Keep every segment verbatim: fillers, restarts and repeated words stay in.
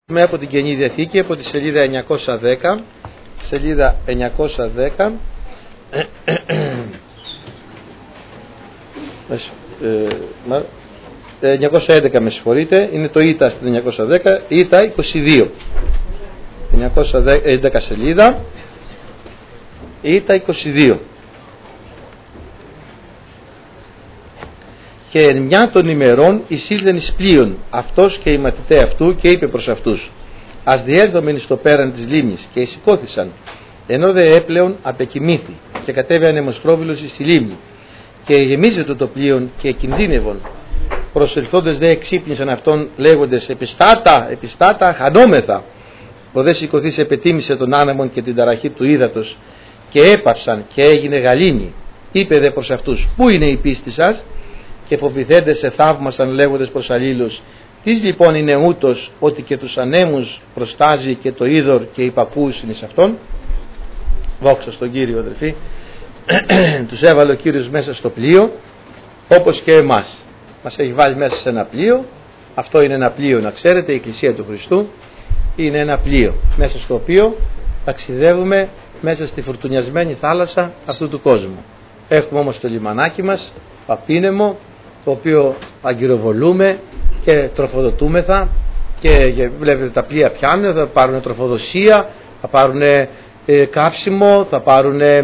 Με από την Καινή Διαθήκη, από τη σελίδα εννιακόσια δέκα, σελίδα εννιακόσια δέκα, εννιακόσια έντεκα με συγχωρείτε, είναι το ΙΤΑ στην εννιακόσια δέκα, ΙΤΑ είκοσι δύο, εννιακόσια έντεκα σελίδα, ΙΤΑ είκοσι δύο. Και εν μια των ημερών εισήλθεν εις πλοίον αυτός και οι μαθηταί αυτού και είπε προς αυτούς: ας διέλθομεν στο πέραν της λίμνης, και εισηκώθησαν. Ενώ δε έπλεον απεκοιμήθη και κατέβη ανεμοστρόβιλος εις τη λίμνη, και γεμίζεται το πλοίον και κινδύνευον. Προσελθόντες δε εξύπνησαν αυτόν λέγοντες: επιστάτα, επιστάτα, χανόμεθα. Ο δε σηκωθείς επετίμησε τον άνεμον και την ταραχή του ύδατος, και έπαυσαν και έγινε γαλήνη. Είπε δε προς αυτούς: πού είναι η πίστη σας? Και φοβηθέντες σε θαύμασαν λέγοντες προς αλλήλους: τις λοιπόν είναι ούτως ότι και τους ανέμους προστάζει και το είδωρ και οι παππούς είναι σε αυτόν? Δόξα στον Κύριο, αδελφοί. Τους έβαλε ο Κύριος μέσα στο πλοίο, όπως και εμάς. Μας έχει βάλει μέσα σε ένα πλοίο. Αυτό είναι ένα πλοίο, να ξέρετε, η Εκκλησία του Χριστού είναι ένα πλοίο μέσα στο οποίο ταξιδεύουμε μέσα στη φουρτουνιασμένη θάλασσα αυτού του κόσμου. Έχουμε όμως το λιμανάκι μας απίνεμο, το οποίο αγκυροβολούμε και τροφοδοτούμεθα, και, και βλέπετε τα πλοία πιάνουν, θα πάρουν τροφοδοσία, θα πάρουν ε, καύσιμο, θα πάρουν ε,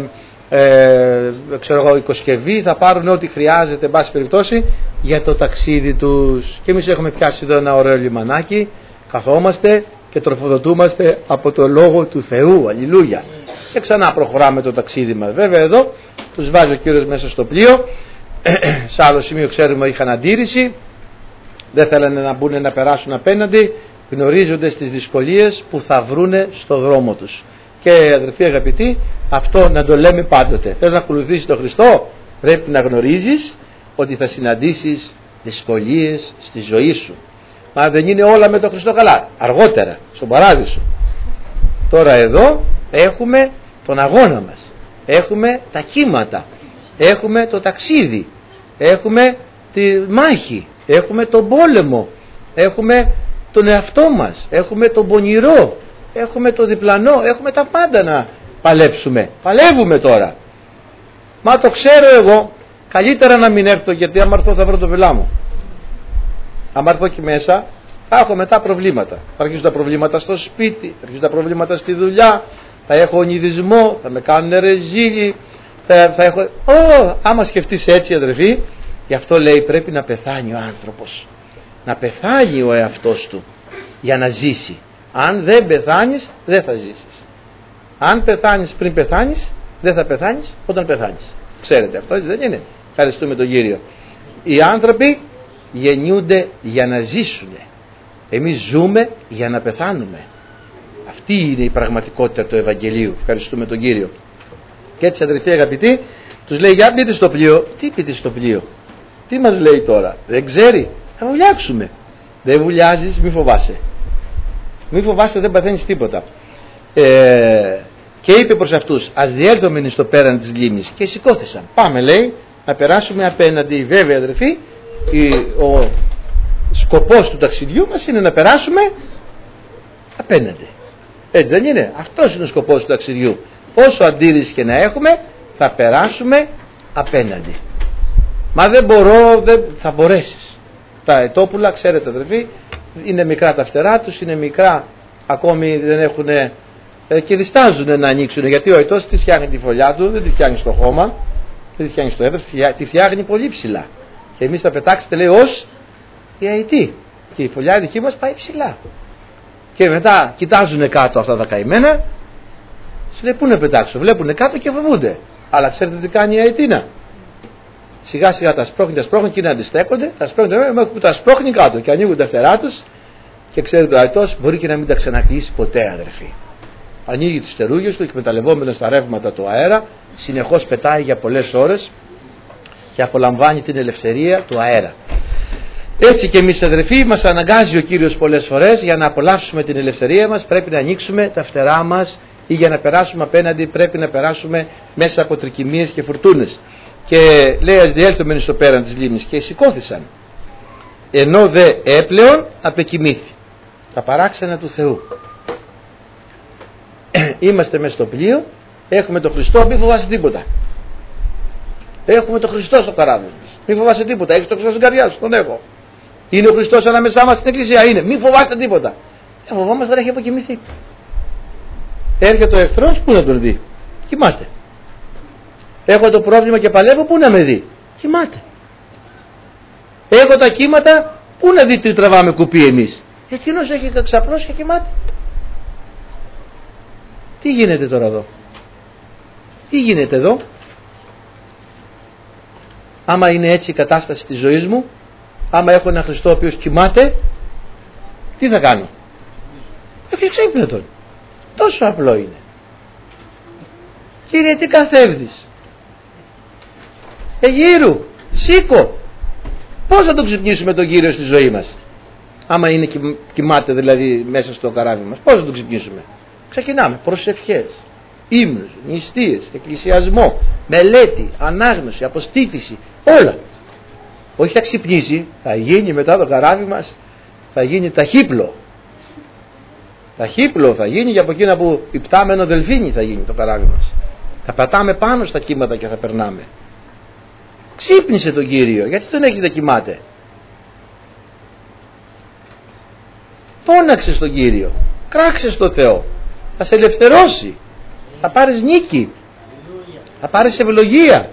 ξέρω εγώ, οικοσκευή, θα πάρουν ό,τι χρειάζεται εν πάση περιπτώσει για το ταξίδι τους. Και εμείς έχουμε πιάσει εδώ ένα ωραίο λιμανάκι, καθόμαστε και τροφοδοτούμαστε από το Λόγο του Θεού, αλληλούια, και ξανά προχωράμε το ταξίδι μας. Βέβαια εδώ τους βάζει ο Κύριος μέσα στο πλοίο. Σε άλλο σημείο ξέρουμε είχαν αντίρρηση, δεν θέλανε να μπουν να περάσουν απέναντι, γνωρίζοντας τις δυσκολίες που θα βρούνε στο δρόμο τους. Και αδερφοί αγαπητοί, αυτό να το λέμε πάντοτε. Θες να ακολουθήσεις τον Χριστό, πρέπει να γνωρίζεις ότι θα συναντήσεις δυσκολίες στη ζωή σου. Μα δεν είναι όλα με τον Χριστό καλά, αργότερα στον παράδεισο. Τώρα εδώ έχουμε τον αγώνα μας, έχουμε τα κύματα, έχουμε το ταξίδι, έχουμε τη μάχη, έχουμε τον πόλεμο, έχουμε τον εαυτό μας, έχουμε τον πονηρό, έχουμε το διπλανό, έχουμε τα πάντα να παλέψουμε. Παλεύουμε τώρα. Μα το ξέρω εγώ, καλύτερα να μην έρθω, γιατί άμα έρθω θα βρω το πελά μου. Άμα έρθω εκεί μέσα θα έχω μετά προβλήματα. Θα αρχίσουν τα προβλήματα στο σπίτι, θα αρχίσουν τα προβλήματα στη δουλειά, θα έχω ονειδισμό, θα με κάνουν ρεζίλι, θα, θα έχω... Oh, άμα σκεφτείς έτσι, αδερφοί, γι' αυτό λέει πρέπει να πεθάνει ο άνθρωπος, να πεθάνει ο εαυτός του για να ζήσει. Αν δεν πεθάνεις δεν θα ζήσεις. Αν πεθάνεις πριν πεθάνεις, δεν θα πεθάνεις όταν πεθάνεις. Ξέρετε αυτό, δεν είναι? Ευχαριστούμε τον Κύριο. Οι άνθρωποι γεννιούνται για να ζήσουν. Εμείς ζούμε για να πεθάνουμε. Αυτή είναι η πραγματικότητα του Ευαγγελίου. Ευχαριστούμε τον Κύριο. Και έτσι, αδελφοί αγαπητοί, τους λέει: για μπείτε στο πλοίο. Τι μπείτε στο πλοίο? Τι μας λέει τώρα? Δεν ξέρει. Θα βουλιάξουμε. Δεν βουλιάζεις, μη φοβάσαι. Μη φοβάσαι, δεν παθαίνεις τίποτα. Ε, και είπε προς αυτούς: ας διέλθομεν στο πέραν της λίμνης. Και σηκώθησαν. Πάμε, λέει, να περάσουμε απέναντι. Βέβαια, αδελφοί, ο σκοπός του ταξιδιού μας είναι να περάσουμε απέναντι. Έτσι δεν είναι? Αυτός είναι ο σκοπός του ταξιδιού. Όσο αντίρρηση και να έχουμε, θα περάσουμε απέναντι. Μα δεν μπορώ, δεν θα μπορέσεις. Τα ετόπουλα, ξέρετε αδερφοί, είναι μικρά τα φτερά τους, είναι μικρά, ακόμη δεν έχουν ε, και διστάζουν να ανοίξουν, γιατί ο αετός τη φτιάχνει τη φωλιά του, δεν τη φτιάχνει στο χώμα, δεν τη φτιάχνει στο έδαφος, τη φτιάχνει πολύ ψηλά. Και εμείς θα πετάξετε, λέει, ως η αετή. Και η φωλιά δική μας πάει ψηλά. Και μετά κοιτάζουν κάτω αυτά τα καημένα, σου λέει: πού να πετάξω? Βλέπουν κάτω και φοβούνται. Αλλά ξέρετε τι κάνει η αετίνα? Σιγά σιγά τα σπρώχνει, τα σπρώχνει και να αντιστέκονται, τα σπρώχνει, μέχρι που τα σπρώχνει κάτω και ανοίγουν τα φτερά τους. Και ξέρετε, ο αετός μπορεί και να μην τα ξανακλείσει ποτέ, αδερφοί. Ανοίγει τις φτερούγες του, εκμεταλλευόμενο στα ρεύματα του αέρα, συνεχώς πετάει για πολλές ώρες και απολαμβάνει την ελευθερία του αέρα. Έτσι και εμείς, αδερφοί, μας αναγκάζει ο Κύριος πολλές φορές για να απολαύσουμε την ελευθερία μας, πρέπει να ανοίξουμε τα φτερά μας, ή για να περάσουμε απέναντι πρέπει να περάσουμε μέσα από τρικυμίες και φουρτούνες. Και λέει: ας διέλθομεν στο πέραν της λίμνης. Και σηκώθησαν. Ενώ δε έπλεον απεκοιμήθη. Τα παράξενα του Θεού. Είμαστε μέσα στο πλοίο, έχουμε τον Χριστό, μην φοβάσαι τίποτα. Έχουμε τον Χριστό στο καράβι μας. Μην φοβάσαι τίποτα, έχεις τον Χριστό στην καρδιά σου, τον έχω. Είναι ο Χριστός ανάμεσά μας στην εκκλησία, είναι. Μην φοβάστε τίποτα. Ε, φοβόμαστε, δεν έχει αποκοιμηθεί. Έρχεται ο εχθρός, πού να τον δει? Κοιμάται. Έχω το πρόβλημα και παλεύω, πού να με δει? Κοιμάται. Έχω τα κύματα, πού να δει τι τραβάμε κουπί εμείς? Εκείνος έχει ξαπλώσει και κοιμάται. Τι γίνεται τώρα εδώ? Τι γίνεται εδώ? Άμα είναι έτσι η κατάσταση της ζωής μου, άμα έχω ένα Χριστό ο οποίος κοιμάται, τι θα κάνω? Έχει ξύπνε τον. Τόσο απλό είναι. Κύριε, τι καθέβδεις? Εγείρου, σήκω. Πώς θα τον ξυπνήσουμε τον Κύριο στη ζωή μας? Άμα είναι κοιμάται δηλαδή μέσα στο καράβι μας, πώς θα τον ξυπνήσουμε? Ξεκινάμε προσευχές, ύμνους, νηστείες, εκκλησιασμό, μελέτη, ανάγνωση, αποστήθηση, όλα. Όχι θα ξυπνήσει, θα γίνει μετά το καράβι μας, θα γίνει ταχύπλο. Ταχύπλο θα γίνει, και από εκείνα που υπτάμενο δελφίνι θα γίνει το καράβι μας. Θα πατάμε πάνω στα κύματα και θα περνάμε. Ξύπνησε τον Κύριο, γιατί τον έχεις να κοιμάται? Φώναξε στον Κύριο, κράξε στο Θεό, θα σε ελευθερώσει, θα πάρεις νίκη, θα πάρεις ευλογία.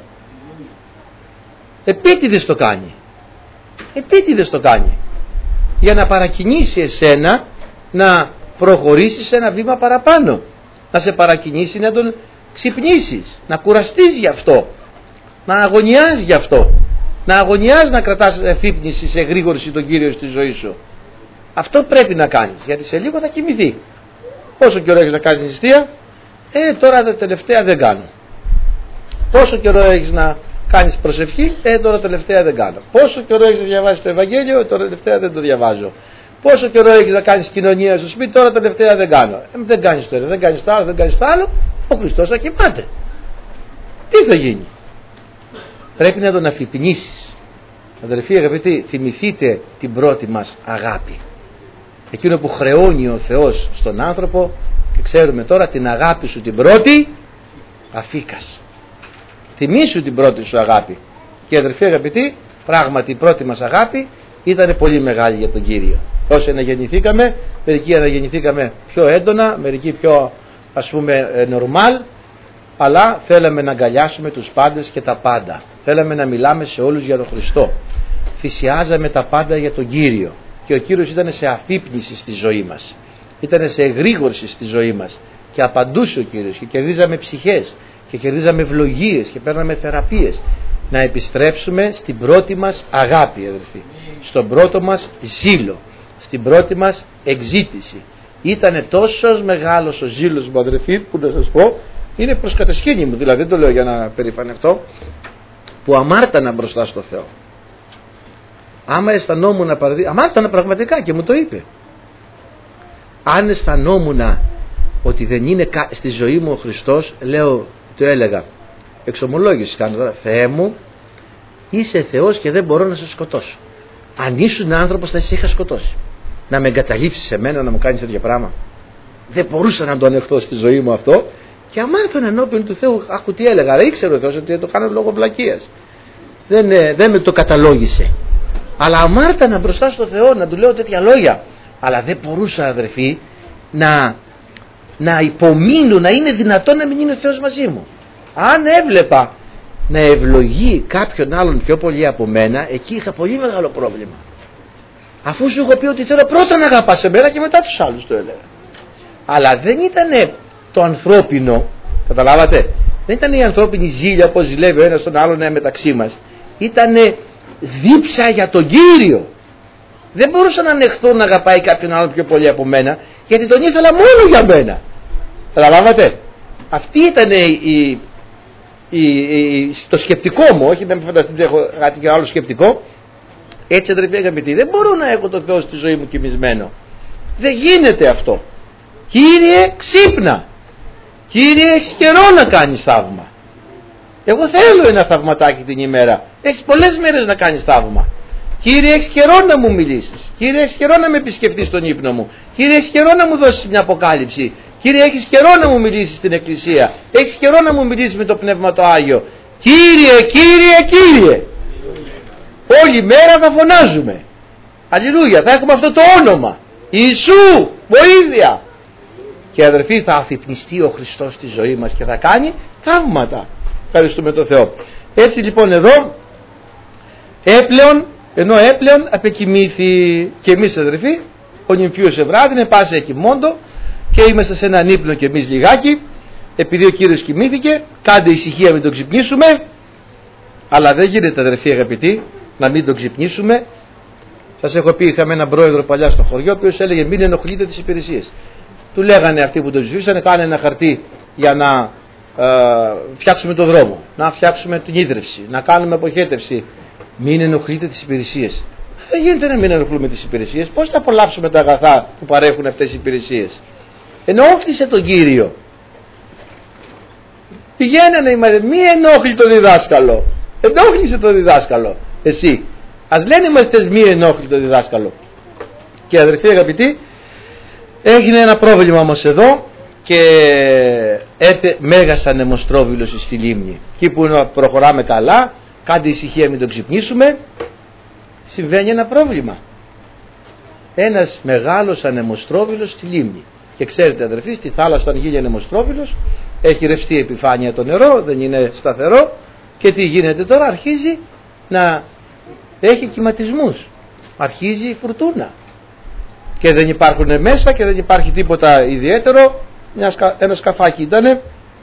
Επίτηδες το κάνει. Επίτηδες το κάνει. Για να παρακινήσει εσένα να προχωρήσεις ένα βήμα παραπάνω. Να σε παρακινήσει να τον ξυπνήσεις, να κουραστείς γι' αυτό, να αγωνιάς γι' αυτό, να αγωνιάς να κρατάς εφύπνιση, σε εγρήγορση τον Κύριο στη ζωή σου. Αυτό πρέπει να κάνεις, γιατί σε λίγο θα κοιμηθεί. Πόσο καιρό έχεις να κάνεις νηστεία? Ε, τώρα τα τελευταία δεν κάνω. Πόσο καιρό έχεις να κάνεις προσευχή? Ε, τώρα τελευταία δεν κάνω. Πόσο καιρό έχεις να διαβάσεις το Ευαγγέλιο? Ε, τώρα τελευταία δεν το διαβάζω. Πόσο καιρό έχεις να κάνεις κοινωνία στο σπίτι? Τώρα τελευταία δεν κάνω. Ε, δεν κάνεις το ένα, δεν κάνεις το άλλο, δεν κάνεις το άλλο. Ο Χριστός θα κοιμάται. Τι θα γίνει? Πρέπει να τον αφυπνήσεις. Αδελφοί αγαπητοί, θυμηθείτε την πρώτη μας αγάπη. Εκείνο που χρεώνει ο Θεός στον άνθρωπο, και ξέρουμε τώρα την αγάπη σου την πρώτη αφήκας. Θυμήσου την πρώτη σου αγάπη. Και αδελφοί αγαπητοί, πράγματι η πρώτη μας αγάπη ήταν πολύ μεγάλη για τον Κύριο. Όσοι αναγεννηθήκαμε, μερικοί αναγεννηθήκαμε πιο έντονα, μερικοί πιο ας πούμε νορμάλ, αλλά θέλαμε να αγκαλιάσουμε τους πάντες και τα πάντα. Θέλαμε να μιλάμε σε όλους για τον Χριστό. Θυσιάζαμε τα πάντα για τον Κύριο. Και ο Κύριος ήταν σε αφύπνιση στη ζωή μας. Ήταν σε εγρήγορση στη ζωή μας. Και απαντούσε ο Κύριος. Και κερδίζαμε ψυχές. Και κερδίζαμε ευλογίες. Και παίρναμε θεραπείες. Να επιστρέψουμε στην πρώτη μας αγάπη, αδελφοί. Στον πρώτο μας ζήλο. Στην πρώτη μας εξήτηση. Ήτανε τόσο μεγάλος ο ζήλος μου, αδελφοί, που να σας πω, είναι προς κατεσχήνη μου. Δηλαδή δεν το λέω για να περηφανευτώ, που αμάρτανα μπροστά στο Θεό. Άμα αισθανόμουν παραδείγμα, αμάρτανα πραγματικά και μου το είπε. Αν αισθανόμουν ότι δεν είναι στη ζωή μου ο Χριστός, λέω, το έλεγα, εξομολόγηση κάνω τώρα, Θεέ μου, είσαι Θεός και δεν μπορώ να σε σκοτώσω. Αν ήσουν άνθρωπος θα σε είχα σκοτώσει. Να με εγκαταλείψεις σε μένα, να μου κάνεις τέτοιο πράγμα? Δεν μπορούσα να το ανεχθώ στη ζωή μου αυτό. Και αμάρτωνα ενώπιον του Θεού. Άκου τι έλεγα, αλλά ήξερε ο Θεός ότι το κάνω λόγω βλακείας. Δεν, δεν με το καταλόγησε. Αλλά αμάρτανα μπροστά στο Θεό να του λέω τέτοια λόγια. Αλλά δεν μπορούσα, αδερφοί, να, να υπομείνω, να είναι δυνατόν να μην είναι ο Θεός μαζί μου. Αν έβλεπα να ευλογεί κάποιον άλλον πιο πολύ από μένα, εκεί είχα πολύ μεγάλο πρόβλημα. Αφού σου έχω πει ότι θέλω πρώτα να αγαπάς εμένα και μετά τους άλλους, το έλεγα. Αλλά δεν ήταν το ανθρώπινο, καταλάβατε, δεν ήταν η ανθρώπινη ζήλια όπως ζηλεύει ο ένας τον άλλον μεταξύ μας. Ήτανε δίψα για τον Κύριο. Δεν μπορούσα να ανεχθώ να αγαπάει κάποιον άλλον πιο πολύ από μένα, γιατί τον ήθελα μόνο για μένα. Καταλάβατε. Αυτή ήταν η, η, η, η, το σκεπτικό μου. Όχι με φανταστείτε έχω κάτι και άλλο σκεπτικό. Έτσι, αδερφοί αγαπητοί, δεν μπορώ να έχω τον Θεό στη ζωή μου κοιμισμένο. Δεν γίνεται αυτό. Κύριε, ξύπνα. Κύριε, έχεις καιρό να κάνεις θαύμα. Εγώ θέλω ένα θαυματάκι την ημέρα. Έχεις πολλές μέρες να κάνεις θαύμα. Κύριε, έχεις καιρό να μου μιλήσεις. Κύριε, έχεις καιρό να με επισκεφτείς στον ύπνο μου. Κύριε, έχεις καιρό να μου δώσεις μια αποκάλυψη. Κύριε, έχεις καιρό να μου μιλήσεις στην εκκλησία. Έχεις καιρό να μου μιλήσεις με το Πνεύμα το Άγιο. Κύριε, Κύριε, Κύριε. Όλη μέρα θα φωνάζουμε. Αλληλούια, θα έχουμε αυτό το όνομα. Ιησού, βοήθεια. Και αδερφοί, θα αφυπνιστεί ο Χριστός στη ζωή μας και θα κάνει θαύματα. Ευχαριστούμε τον Θεό. Έτσι λοιπόν εδώ, έπλεον, ενώ έπλεον απεκοιμήθη. Και εμείς αδερφοί, ο νυμφίος ευράδυνε, πάσε εκοιμώντο, και είμαστε σε έναν ύπνο και εμείς λιγάκι, επειδή ο Κύριος κοιμήθηκε. Κάντε ησυχία, μην τον ξυπνήσουμε. Αλλά δεν γίνεται αδερφοί αγαπητοί να μην τον ξυπνήσουμε. Σας έχω πει, είχαμε έναν πρόεδρο παλιά στο χωριό, ο οποίος έλεγε μην ενοχλείτε τις υπηρεσίες. Του λέγανε αυτοί που τον ψηφίσανε, κάνε ένα χαρτί για να ε, φτιάξουμε το δρόμο, να φτιάξουμε την ίδρυυση, να κάνουμε αποχέτευση. Μην ενοχλείτε τις υπηρεσίες. Δεν γίνεται να μην ενοχλούμε τις υπηρεσίες. Πώς θα απολαύσουμε τα αγαθά που παρέχουν αυτές οι υπηρεσίες? Ενόχλησε τον Κύριο. Πηγαίνανε οι μαθητές, μη ενόχλει τον διδάσκαλο. Ενόχλησε τον διδάσκαλο. Εσύ. Ας λένε οι μαθητές μη ενόχλει τον διδάσκαλο. Και αδερφοί αγαπητοί, έγινε ένα πρόβλημα όμως εδώ και έρθε μέγας ανεμοστρόβιλος στη λίμνη. Εκεί που προχωράμε καλά, κάντε ησυχία, μην τον ξυπνήσουμε, συμβαίνει ένα πρόβλημα. Ένας μεγάλος ανεμοστρόβιλος στη λίμνη. Και ξέρετε αδερφοί, στη θάλασσα όταν γίνει ανεμοστρόβιλος έχει ρευστή επιφάνεια το νερό, δεν είναι σταθερό, και τι γίνεται τώρα? Αρχίζει να έχει κυματισμούς, αρχίζει η φουρτούνα και δεν υπάρχουν μέσα και δεν υπάρχει τίποτα ιδιαίτερο. Μια, ένα σκαφάκι ήτανε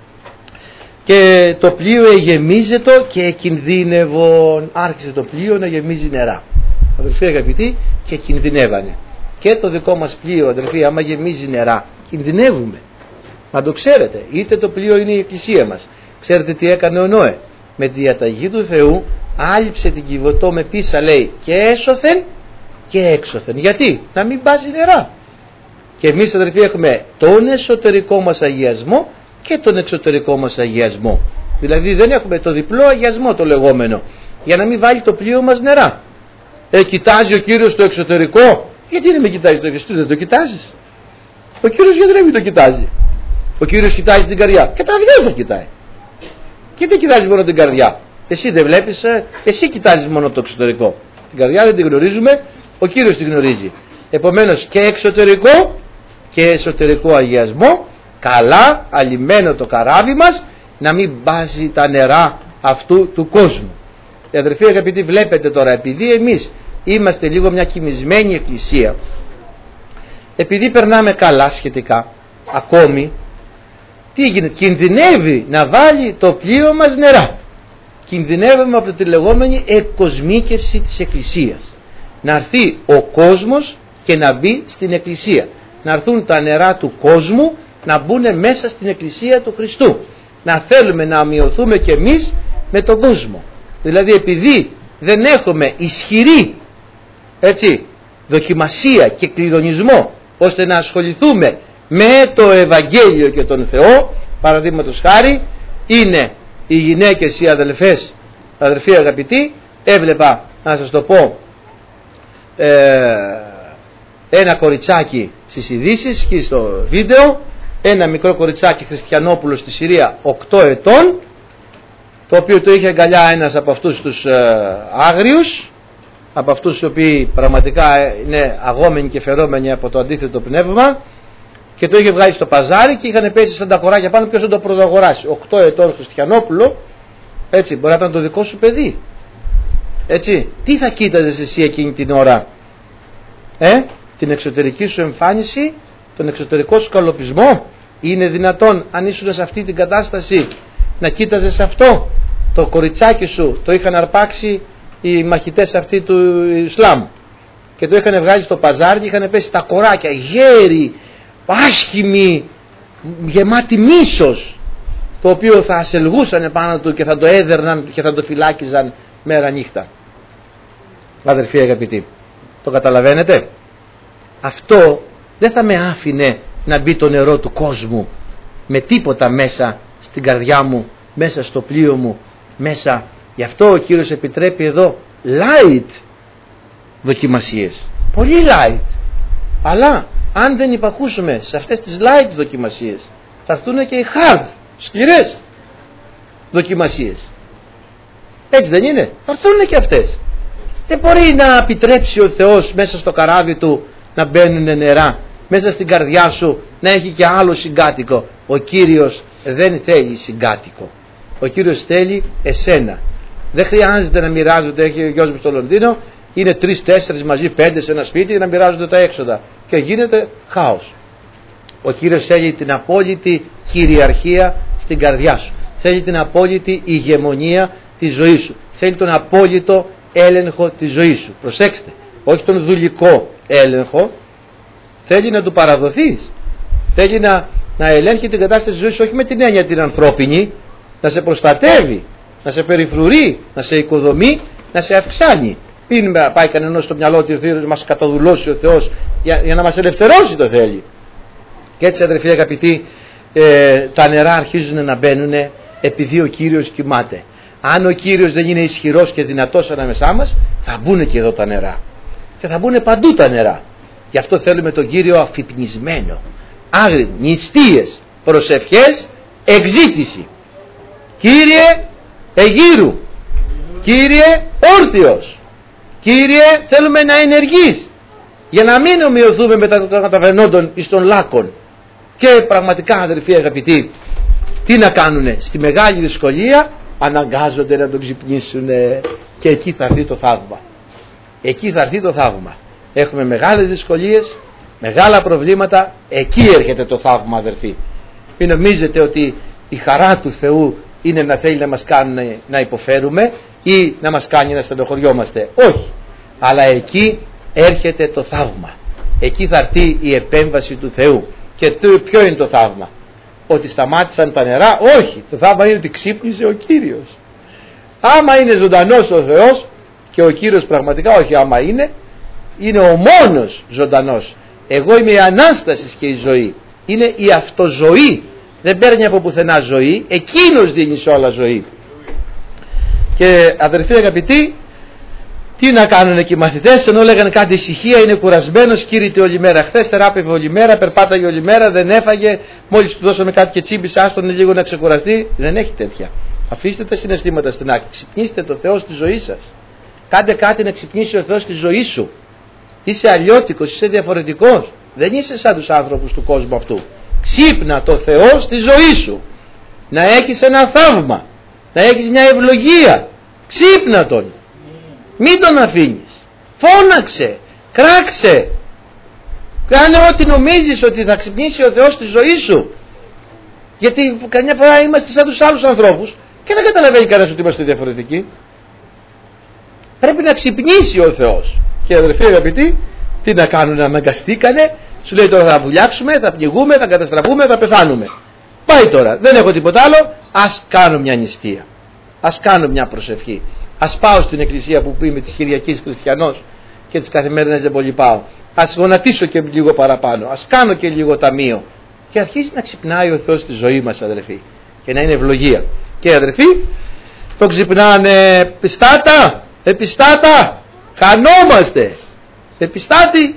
και το πλοίο εγεμίζετο και κινδύνευον. Άρχισε το πλοίο να γεμίζει νερά, αδελφοί αγαπητοί, και κινδυνεύανε. Και το δικό μας πλοίο αδελφοί, άμα γεμίζει νερά, κινδυνεύουμε. Να το ξέρετε, είτε το πλοίο είναι η εκκλησία μας. Ξέρετε τι έκανε ο Νόε? Με τη διαταγή του Θεού άλυψε την Κιβωτό με πίσα, λέει, και έσωθεν και έξωθεν. Γιατί? Να μην βάζει νερά. Και εμείς αδελφοί έχουμε τον εσωτερικό μας αγιασμό και τον εξωτερικό μας αγιασμό. Δηλαδή δεν έχουμε το διπλό αγιασμό το λεγόμενο, για να μην βάλει το πλοίο μας νερά. Ε, κοιτάζει ο Κύριος το εξωτερικό. Γιατί δεν με κοιτάζει το εξωτερικό? Δεν το κοιτάζεις? Ο Κύριος γιατί δεν μην το κοιτάζει? Ο Κύριος κοιτάζει την καρδιά και τα δυο το κοιτάει. Και δεν κοιτάζει μόνο την καρδιά. Εσύ δεν βλέπεις, εσύ κοιτάζεις μόνο το εξωτερικό. Την καρδιά δεν την γνωρίζουμε, ο Κύριος την γνωρίζει. Επομένως και εξωτερικό και εσωτερικό αγιασμό, καλά αλυμένο το καράβι μας, να μην μπάζει τα νερά αυτού του κόσμου. Οι αδερφοί αγαπητοί, βλέπετε τώρα, επειδή εμείς είμαστε λίγο μια κοιμισμένη εκκλησία, επειδή περνάμε καλά σχετικά ακόμη, τι γίνεται? Κινδυνεύει να βάλει το πλοίο μας νερά. Κινδυνεύουμε από τη λεγόμενη εκκοσμίκευση της εκκλησίας. Να έρθει ο κόσμος και να μπει στην εκκλησία. Να έρθουν τα νερά του κόσμου να μπουν μέσα στην εκκλησία του Χριστού. Να θέλουμε να αμοιωθούμε κι εμείς με τον κόσμο. Δηλαδή επειδή δεν έχουμε ισχυρή, έτσι, δοκιμασία και κλειδονισμό ώστε να ασχοληθούμε με το Ευαγγέλιο και τον Θεό, παραδείγματος χάρη, είναι οι γυναίκες, οι αδελφές, αδελφοί αγαπητοί, έβλεπα, να σας το πω, ε, ένα κοριτσάκι στις ειδήσεις και στο βίντεο, ένα μικρό κοριτσάκι χριστιανόπουλο στη Συρία οκτώ ετών, το οποίο το είχε αγκαλιά ένας από αυτούς τους ε, άγριους, από αυτούς οι οποίοι πραγματικά είναι αγόμενοι και φερόμενοι από το αντίθετο πνεύμα, και το είχε βγάλει στο παζάρι και είχαν πέσει σαν τα κοράκια πάνω. Ποιος θα το πρωταγοράσει? οκτώ ετών χριστιανόπουλο, έτσι, μπορεί να ήταν το δικό σου παιδί, έτσι. Τι θα κοίταζες εσύ εκείνη την ώρα? Ε, την εξωτερική σου εμφάνιση, τον εξωτερικό σου καλοπισμό? Είναι δυνατόν, αν ήσουν σε αυτή την κατάσταση, να κοίταζες αυτό? Το κοριτσάκι σου το είχαν αρπάξει οι μαχητές αυτοί του Ισλάμ και το είχαν βγάλει στο παζάρι και είχαν πέσει τα κοράκια, γέροι, άσχημοι, γεμάτοι μίσος, το οποίο θα ασελγούσαν επάνω του και θα το έδερναν και θα το φυλάκιζαν μέρα νύχτα. Αδερφοί αγαπητοί, το καταλαβαίνετε? Αυτό δεν θα με άφηνε να μπει το νερό του κόσμου με τίποτα μέσα στην καρδιά μου, μέσα στο πλοίο μου, μέσα. Γι' αυτό ο Κύριος επιτρέπει εδώ light, δοκιμασίες. Πολύ light. Αλλά αν δεν υπακούσουμε σε αυτές τις light δοκιμασίες, θα έρθουν και οι hard, σκληρές δοκιμασίες. Έτσι δεν είναι? Θα έρθουν και αυτές. Δεν μπορεί να επιτρέψει ο Θεός μέσα στο καράβι του να μπαίνουν νερά, μέσα στην καρδιά σου να έχει και άλλο συγκάτοικο. Ο Κύριος δεν θέλει συγκάτοικο. Ο Κύριος θέλει εσένα. Δεν χρειάζεται να μοιράζονται. Έχει ο γιος μου στο Λονδίνο, είναι τρεις, τέσσερις μαζί, πέντε σε ένα σπίτι για να μοιράζονται τα έξοδα και γίνεται χάος. Ο Κύριος θέλει την απόλυτη κυριαρχία στην καρδιά σου. Θέλει την απόλυτη ηγεμονία της ζωής σου. Θέλει τον απόλυτο έλεγχο της ζωής σου. Προσέξτε, όχι τον δουλικό έλεγχο. Θέλει να του παραδοθείς. Θέλει να, να ελέγχει την κατάσταση της ζωής σου, όχι με την έννοια την ανθρώπινη, να σε προστατεύει, να σε περιφρουρεί, να σε οικοδομεί, να σε αυξάνει. Μην πάει κανένας στο μυαλό ότι να μας καταδουλώσει ο Θεός, για, για να μας ελευθερώσει το θέλει. Και έτσι, αδερφοί αγαπητοί, ε, τα νερά αρχίζουν να μπαίνουν επειδή ο Κύριος κοιμάται. Αν ο Κύριος δεν είναι ισχυρός και δυνατός ανάμεσά μας, θα μπουν και εδώ τα νερά. Και θα μπουν παντού τα νερά. Γι' αυτό θέλουμε τον Κύριο αφυπνισμένο. Άγριν, νηστείες, προσευχές, εξήτηση. Κύριε εγείρου, Κύριε όρθιος, Κύριε θέλουμε να ενεργείς, για να μην ομοιωθούμε με τα καταβαινόντων εις των λάκων. Και πραγματικά, αδερφοί αγαπητοί, τι να κάνουνε? Στη μεγάλη δυσκολία αναγκάζονται να τον ξυπνήσουν, και εκεί θα έρθει το θαύμα. Εκεί θα έρθει το θαύμα. Έχουμε μεγάλες δυσκολίες, μεγάλα προβλήματα, εκεί έρχεται το θαύμα, αδερφοί. Μην νομίζετε ότι η χαρά του Θεού είναι να θέλει να μας κάνει να υποφέρουμε ή να μας κάνει να στενοχωριόμαστε. Όχι. Αλλά εκεί έρχεται το θαύμα. Εκεί θα έρθει η επέμβαση του Θεού. Και ποιο είναι το θαύμα? Ότι σταμάτησαν τα νερά? Όχι. Το θαύμα είναι ότι ξύπνησε ο Κύριος. Άμα είναι ζωντανός ο Θεός, και ο Κύριος πραγματικά, όχι άμα είναι, είναι ο μόνος ζωντανός. Εγώ είμαι η Ανάσταση και η ζωή. Είναι η αυτοζωή. Δεν παίρνει από πουθενά ζωή. Εκείνος δίνει σε όλα ζωή. Και αδερφοί αγαπητοί, τι να κάνουν και οι μαθητές, ενώ λέγανε κάτι ησυχία, είναι κουρασμένος, κήρυτε όλη μέρα. Χθες θεράπευε όλη μέρα, περπάταγε όλη μέρα, δεν έφαγε. Μόλις του δώσαμε κάτι και τσίμπησε, άστον λίγο να ξεκουραστεί. Δεν έχει τέτοια. Αφήστε τα συναισθήματα στην άκρη. Ξυπνήστε το Θεό στη ζωή σας. Κάντε κάτι να ξυπνήσει ο Θεός στη ζωή σου. Είσαι αλλιώτικος, είσαι διαφορετικός. Δεν είσαι σαν τους άνθρωπους του κόσμου αυτού. Ξύπνα το Θεό στη ζωή σου. Να έχεις ένα θαύμα. Να έχεις μια ευλογία. Ξύπνα τον. Μην τον αφήνεις. Φώναξε. Κράξε. Κάνε ό,τι νομίζεις ότι θα ξυπνήσει ο Θεός στη ζωή σου. Γιατί καμιά φορά είμαστε σαν τους άλλους ανθρώπους και δεν καταλαβαίνει κανένας ότι είμαστε διαφορετικοί. Πρέπει να ξυπνήσει ο Θεός. Και αδελφοί αγαπητοί, τι να κάνουν? Αναγκαστήκανε. Σου λέει τώρα θα βουλιάξουμε, θα πνιγούμε, θα καταστραφούμε, θα πεθάνουμε. Πάει τώρα, δεν έχω τίποτα άλλο. Ας κάνω μια νηστεία. Ας κάνω μια προσευχή. Ας πάω στην εκκλησία που είμαι της Κυριακής χριστιανός και τις καθημερινές δεν πολύ πάω. Ας γονατίσω και λίγο παραπάνω. Ας κάνω και λίγο ταμείο. Και αρχίζει να ξυπνάει ο Θεός στη ζωή μας, αδελφοί. Και να είναι ευλογία. Και αδελφοί, το ξυπνάνε πιστάτα, επιστάτα, χανόμαστε. Επιστάτη,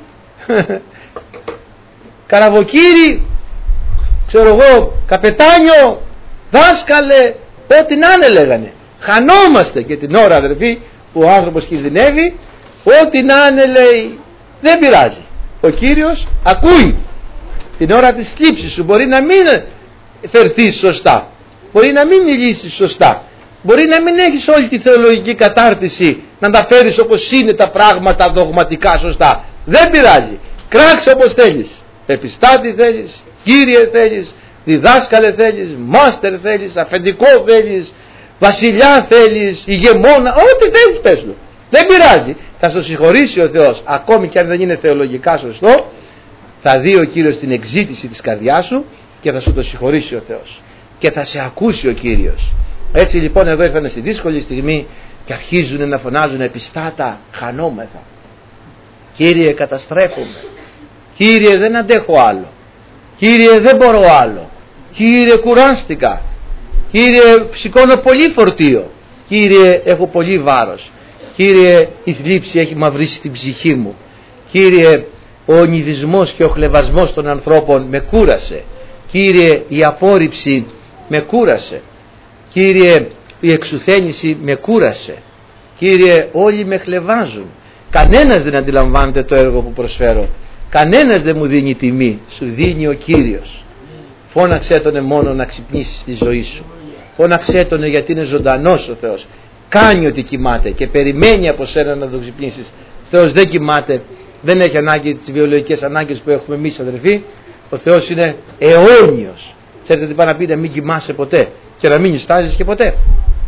καραβοκύρι, ξέρω εγώ, καπετάνιο, δάσκαλε, ό,τι να είναι λέγανε. Χανόμαστε. Και την ώρα, αδερφοί, που ο άνθρωπος κινδυνεύει, ό,τι να είναι λέει, δεν πειράζει. Ο Κύριος ακούει. Την ώρα της θλίψης σου μπορεί να μην φερθείς σωστά, μπορεί να μην μιλήσεις σωστά, μπορεί να μην έχεις όλη τη θεολογική κατάρτιση να τα φέρεις όπως είναι τα πράγματα δογματικά σωστά. Δεν πειράζει. Κράξε όπως θέλεις. Επιστάτη θέλεις, Κύριε θέλεις, διδάσκαλε θέλεις, μάστερ θέλεις, αφεντικό θέλεις, βασιλιά θέλεις, ηγεμόνα, ό,τι θέλεις πες του. Δεν πειράζει. Θα στο συγχωρήσει ο Θεός. Ακόμη και αν δεν είναι θεολογικά σωστό, θα δει ο Κύριος την εξήτηση της καρδιάς σου και θα σου το συγχωρήσει ο Θεός. Και θα σε ακούσει ο Κύριος. Έτσι λοιπόν εδώ ήρθανε στη δύσκολη στιγμή και αρχίζουν να φωνάζουν επιστάτα, χανόμεθα. Κύριε καταστρέφομαι. Κύριε δεν αντέχω άλλο. Κύριε δεν μπορώ άλλο. Κύριε κουράστηκα. Κύριε σηκώνω πολύ φορτίο. Κύριε έχω πολύ βάρος. Κύριε, η θλίψη έχει μαυρίσει την ψυχή μου. Κύριε, ο ονειδισμός και ο χλευασμός των ανθρώπων με κούρασε. Κύριε, η απόρριψη με κούρασε. Κύριε, η εξουθένηση με κούρασε. Κύριε, όλοι με χλευάζουν. Κανένας δεν αντιλαμβάνεται το έργο που προσφέρω. Κανένας δεν μου δίνει τιμή. Σου δίνει ο Κύριος. Φώναξέ Τον μόνο να ξυπνήσεις τη ζωή σου. Φώναξέ Τον γιατί είναι ζωντανός ο Θεός. Κάνει ότι κοιμάται και περιμένει από σένα να τον ξυπνήσεις. Ο Θεός δεν κοιμάται. Δεν έχει ανάγκη τις βιολογικές ανάγκες που έχουμε εμείς, αδερφοί. Ο Θεός είναι αιώνιος. Ξέρετε τι πάει να πει, να μην κοιμάσαι ποτέ και να μην νηστάζεις και ποτέ.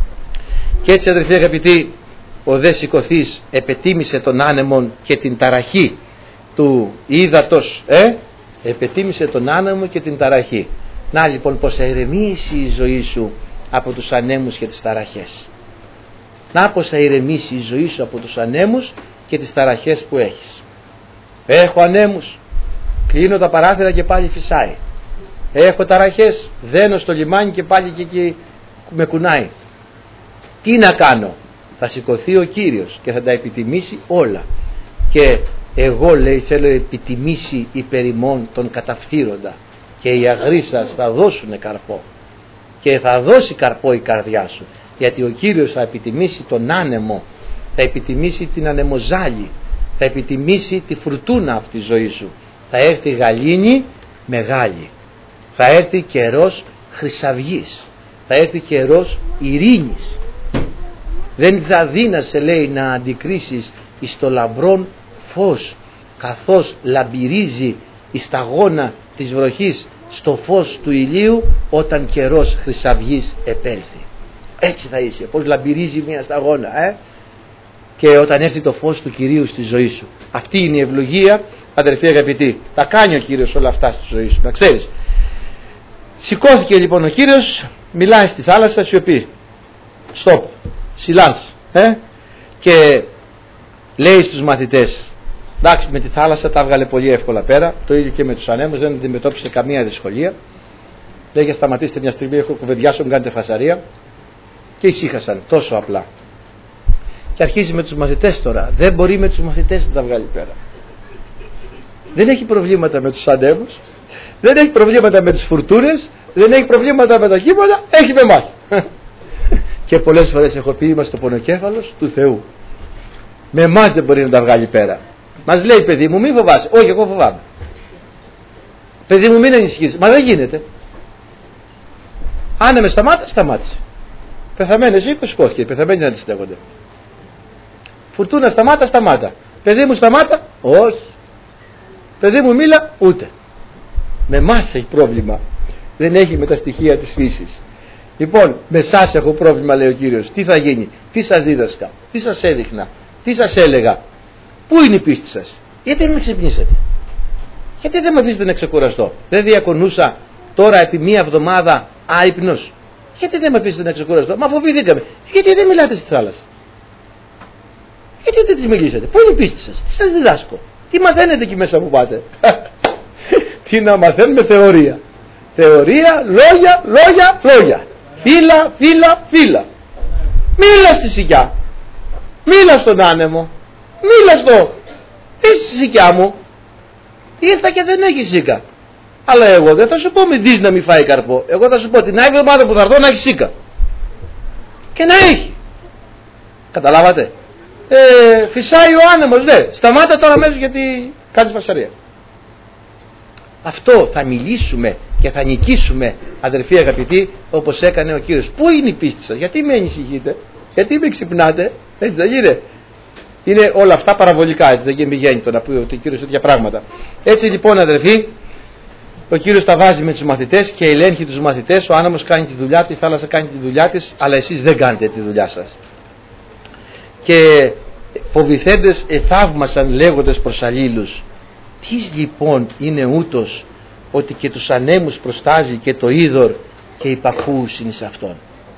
Και έτσι, αδερφοί αγαπητοί, ο δε σηκωθείς επετίμησε τον άνεμον και την ταραχή του ύδατος. Ε? Επετίμησε τον άνεμο και την ταραχή. Να λοιπόν πως θα ηρεμήσει η ζωή σου από τους ανέμους και τις ταραχές. Να πως θα ηρεμήσει η ζωή σου από τους ανέμους και τις ταραχές που έχεις. Έχω ανέμους, κλείνω τα παράθυρα και πάλι φυσάει. Έχω ταραχές, δένω στο λιμάνι και πάλι και εκεί με κουνάει. Τι να κάνω? Θα σηκωθεί ο Κύριος και θα τα επιτιμήσει όλα. Και εγώ, λέει, θέλω επιτιμήσει υπέρ ημών τον καταφθύροντα, και οι αγροί σας θα δώσουν καρπό, και θα δώσει καρπό η καρδιά σου, γιατί ο Κύριος θα επιτιμήσει τον άνεμο, θα επιτιμήσει την ανεμοζάλη, θα επιτιμήσει τη φουρτούνα από τη ζωή σου. Θα έρθει γαλήνη μεγάλη, θα έρθει καιρός χρυσαυγής, θα έρθει καιρός ειρήνης. Δεν θα δύνασαι, λέει, να αντικρίσεις εις το λαμπρόν φως, καθώς λαμπυρίζει η σταγόνα της βροχής στο φως του ηλίου, όταν καιρός χρυσαυγής επέλθει. Έτσι θα είσαι, πως λαμπυρίζει μια σταγόνα, ε? Και όταν έρθει το φως του Κυρίου στη ζωή σου. Αυτή είναι η ευλογία, αδερφοί αγαπητοί. Τα κάνει ο Κύριος όλα αυτά στη ζωή σου, να ξέρεις. Σηκώθηκε λοιπόν ο Κύριος, μιλάει στη θάλασσα, σιωπή. Στοπ, σιλάνς, ε? Και λέει στους μαθητές, εντάξει, με τη θάλασσα τα έβγαλε πολύ εύκολα πέρα, το ίδιο και με τους ανέμους, δεν αντιμετώπισε καμία δυσκολία. Λέγε, σταματήστε μια στιγμή, έχω κουβεντιάσω, μου κάνετε φασαρία. Και ησύχασαν τόσο απλά. Και αρχίζει με τους μαθητές τώρα. Δεν μπορεί με τους μαθητές να τα βγάλει πέρα. Δεν έχει προβλήματα με τους ανέμους, δεν έχει προβλήματα με τις φουρτούνες, δεν έχει προβλήματα με τα κύματα, έχει με εμάς. Και πολλές φορές έχω πει, είμαστε ο πονοκέφαλος του Θεού. Με εμάς δεν μπορεί να τα βγάλει πέρα. Μας λέει, παιδί μου, μην φοβάσαι. Όχι, εγώ φοβάμαι. Παιδί μου, μην ανησυχείς. Μα δεν γίνεται. Άνεμε σταμάτα, σταμάτησε. Πεθαμένοι εσύ, που σηκώθηκε. Οι πεθαμένοι να αντιστέγονται. Φουρτούνα, σταμάτα, σταμάτα. Παιδί μου, σταμάτα. Όχι. Παιδί μου, μίλα. Ούτε. Με εμάς έχει πρόβλημα. Δεν έχει με τα στοιχεία της φύσης. Λοιπόν, με εσάς έχω πρόβλημα, λέει ο Κύριος. Τι θα γίνει, τι σας δίδασκα, τι σας έδειχνα, τι σας έλεγα. Πού είναι η πίστη σας? Γιατί δεν με ξυπνήσατε? Γιατί δεν με αφήσετε να ξεκουραστώ? Δεν διακονούσα τώρα επί μία εβδομάδα άυπνος? Γιατί δεν με αφήσετε να ξεκουραστώ? Μα φοβηθήκαμε. Γιατί δεν μιλάτε στη θάλασσα? Γιατί δεν τις μιλήσατε? Πού είναι η πίστη σας? Τι σας διδάσκω? Τι μαθαίνετε εκεί μέσα που πάτε? Τι να μαθαίνουμε? Θεωρία. Θεωρία, λόγια, λόγια, λόγια. Φύλλα, φύλλα, φύλλα. Μίλα στη σικιά. Μίλα στον άνεμο. Μίλα στο. Είσαι στη σικιά μου. Ήρθα και δεν έχει σίκα. Αλλά εγώ δεν θα σου πω μην δεις να μην φάει καρπό. Εγώ θα σου πω την άλλη εβδομάδα που θα έρθω να έχει σίκα. Και να έχει. Καταλάβατε? Ε, φυσάει ο άνεμος, ναι. Σταμάτα τώρα μέσα γιατί κάνεις φασαρία. Αυτό θα μιλήσουμε και θα νικήσουμε, αδερφοί αγαπητοί, όπως έκανε ο Κύριος. Πού είναι η πίστη σας? Γιατί με ανησυχείτε? Γιατί με ξυπνάτε? Έτσι δεν είναι? Είναι όλα αυτά παραβολικά, έτσι δεν βγαίνει το να πει ο Κύριος τέτοια πράγματα. Έτσι λοιπόν, αδερφοί, ο Κύριος τα βάζει με τους μαθητές και ελέγχει τους μαθητές. Ο άνεμος κάνει τη δουλειά του, η θάλασσα κάνει τη δουλειά της, αλλά εσείς δεν κάνετε τη δουλειά σας. Και φοβηθέντες εθαύμασαν λέγοντες προς αλλήλους, τις λοιπόν είναι ούτως ότι και τους ανέμους προστάζει και το είδωρ και υπακούους είναι σε αυτόν?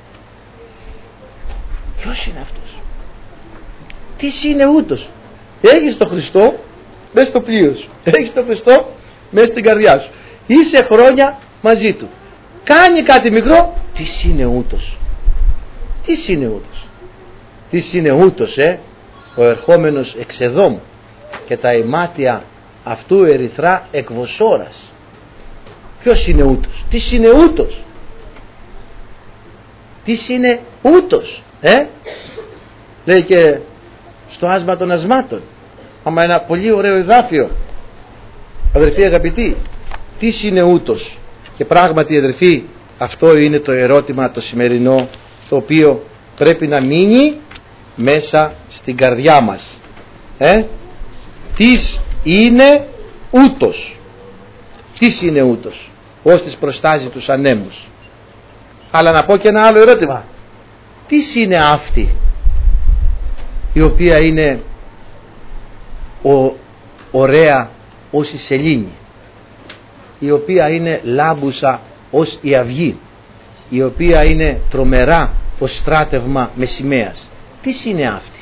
Ποιος είναι αυτός? Τι είναι ούτως? Έχεις τον Χριστό μέσα στο πλοίο σου, έχεις τον Χριστό μέσα στην καρδιά σου, είσαι χρόνια μαζί του, κάνει κάτι μικρό, τι είναι ούτως? Τι είναι ούτως? Τι είναι ούτως, ε? ο ερχόμενος εξ Εδόμ, και τα ημάτια αυτού ερυθρά εκ Βοσόρας. Ποιος είναι ούτος? Τι είναι ούτος? Τι είναι ούτος? Ε? Λέει και στο άσμα των ασμάτων. Άμα ένα πολύ ωραίο εδάφιο, αδερφοί αγαπητοί. Τι είναι ούτος? Και πράγματι, αδερφοί, αυτό είναι το ερώτημα το σημερινό, το οποίο πρέπει να μείνει μέσα στην καρδιά μας. Ε? Τις είναι ούτος? Τι είναι ούτος? Ως της προστάζει τους ανέμους. Αλλά να πω και ένα άλλο ερώτημα. Τι είναι αυτή η οποία είναι ο, ωραία ως η σελήνη, η οποία είναι λάμπουσα ως η αυγή, η οποία είναι τρομερά ως στράτευμα με σημαίας? Τι είναι αυτή?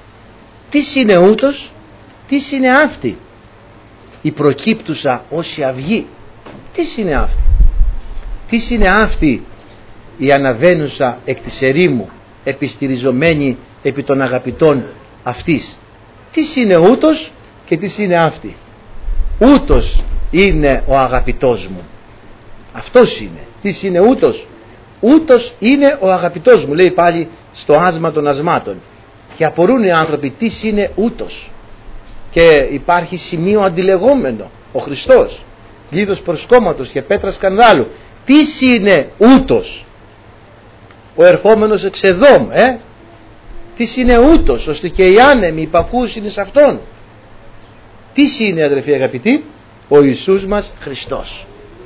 Τι είναι ούτος? Τι είναι αυτή η προκύπτουσα ως η αυγή? Τι είναι αυτή? Τι είναι αυτή η αναβαίνουσα εκ της ερήμου, επιστηριζομένη επί των αγαπητών αυτής? Τι είναι ούτος και τι είναι αυτή? Ούτος είναι ο αγαπητός μου. Αυτός είναι. Τι είναι ούτος? Ούτος είναι ο αγαπητός μου, λέει πάλι στο άσμα των ασμάτων. Και απορούν οι άνθρωποι, τι είναι ούτος? Και υπάρχει σημείο αντιλεγόμενο, ο Χριστός, λίθος προσκόμματος και πέτρα σκανδάλου. Τι είναι ούτος? Ο ερχόμενος εξ Εδόμ, ε? Τι είναι ούτος, ώστε και οι άνεμοι υπακούσουν σε Αυτόν? Τι είναι, αδερφοί αγαπητοί? Ο Ιησούς μας Χριστός.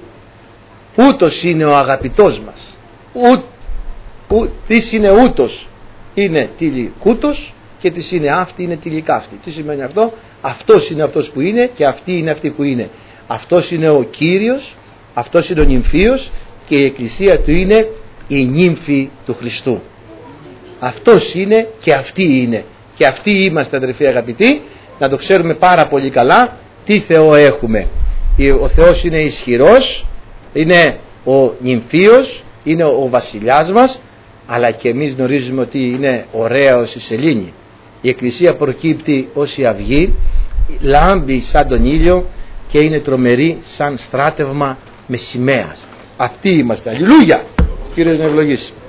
Ούτος είναι ο αγαπητός μας. Ου, ου, τι είναι ούτος? Είναι τυλικούτος, και τι είναι αυτή? Είναι τυλικάφτη. Τι σημαίνει αυτό? Αυτός είναι αυτός που είναι και αυτή είναι αυτή που είναι. Αυτός είναι ο Κύριος, αυτός είναι ο νυμφίος, και η εκκλησία του είναι η νύμφη του Χριστού. Αυτός είναι και αυτή είναι. Και αυτοί είμαστε, αδερφοί αγαπητοί, να το ξέρουμε πάρα πολύ καλά τι Θεό έχουμε. Ο Θεός είναι ισχυρός, είναι ο νυμφίος, είναι ο βασιλιάς μας, αλλά και εμείς γνωρίζουμε ότι είναι ωραία ως η σελήνη. Η εκκλησία προκύπτει ως η αυγή, λάμπει σαν τον ήλιο και είναι τρομερή σαν στράτευμα με σημαίας. Αυτοί είμαστε. Αλληλούια! Κύριος να ευλογήσει.